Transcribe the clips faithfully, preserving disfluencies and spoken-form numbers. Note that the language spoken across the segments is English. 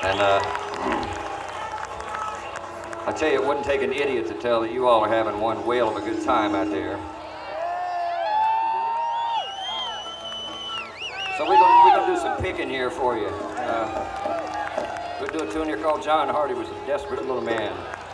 And uh, I tell you, it wouldn't take an idiot to tell that you all are having one whale of a good time out there. So we're gonna, we're gonna do some picking here for you. Uh, we'll do a tune here called John Hardy Was a Desperate Little Man.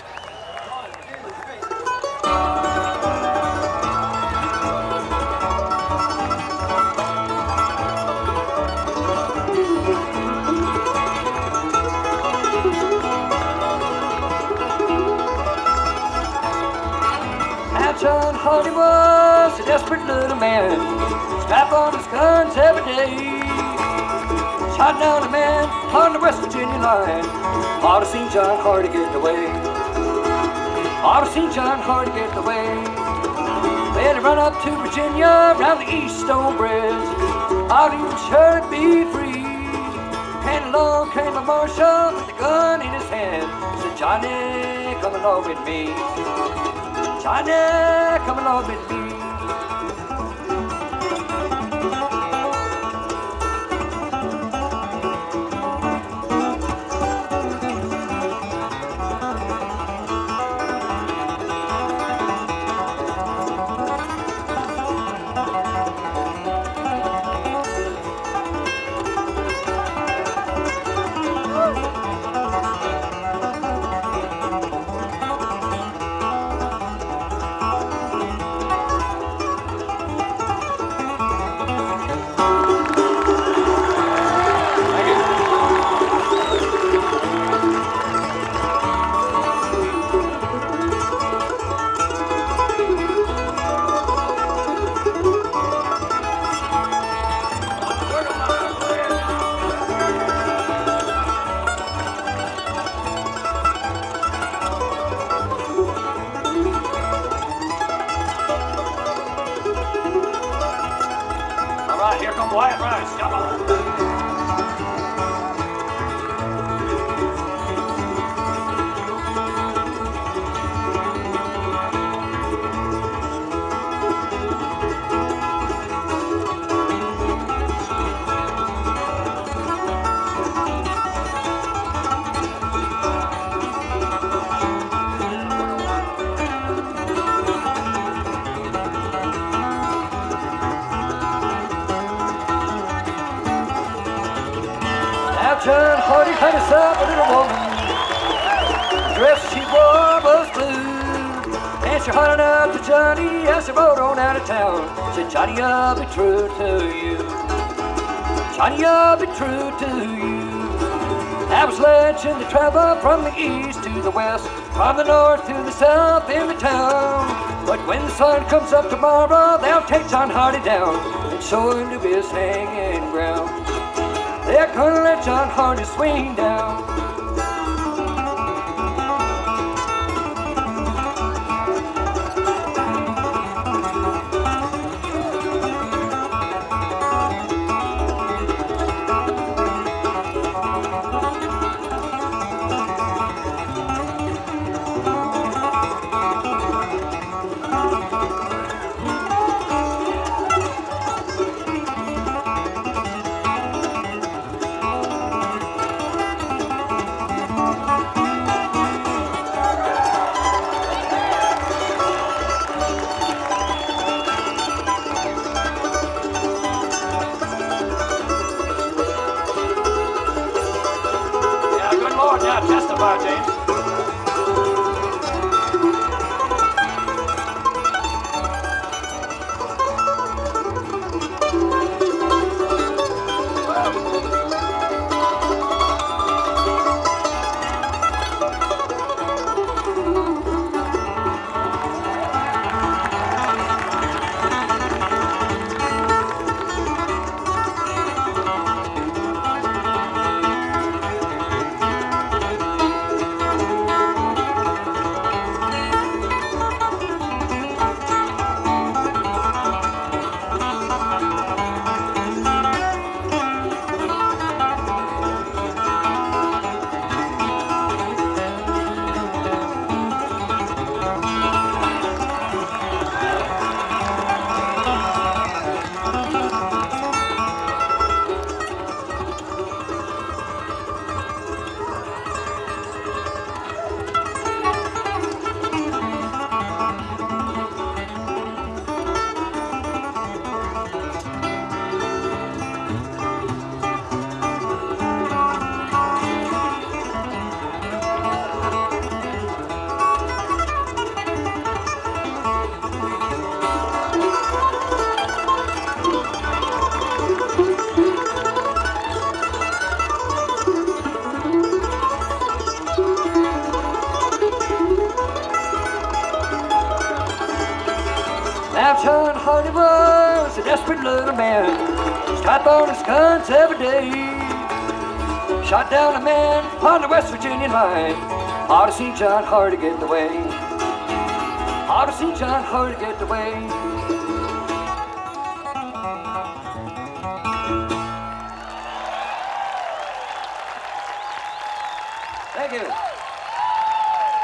John Hardy was a desperate little man, strap on his guns every day. Shot down a man on the West Virginia line. Ought to seen John Hardy get away. Ought to seen John Hardy get away. Then he run up to Virginia, round the East Stone Bridge. Ought he would surely be free. And along came a marshal with a gun in his hand. Said, Johnny, come along with me. Johnny, come along with me. White rice, come on. John Hardy had himself a little woman. The dress she wore was blue. And she hollered out to Johnny as she rode on out of town. Said, Johnny, I'll be true to you. Johnny, I'll be true to you. I was legend to travel from the east to the west, from the north to the south in the town. But when the sun comes up tomorrow, they'll take John Hardy down and show him to his hanging ground. They're gonna let John Hardy swing down. Testify, James. desperate little man, strap on his guns every day. Shot down a man on the West Virginia line. Ought to see John hard to get away. Ought to see John hard to get away. Thank you.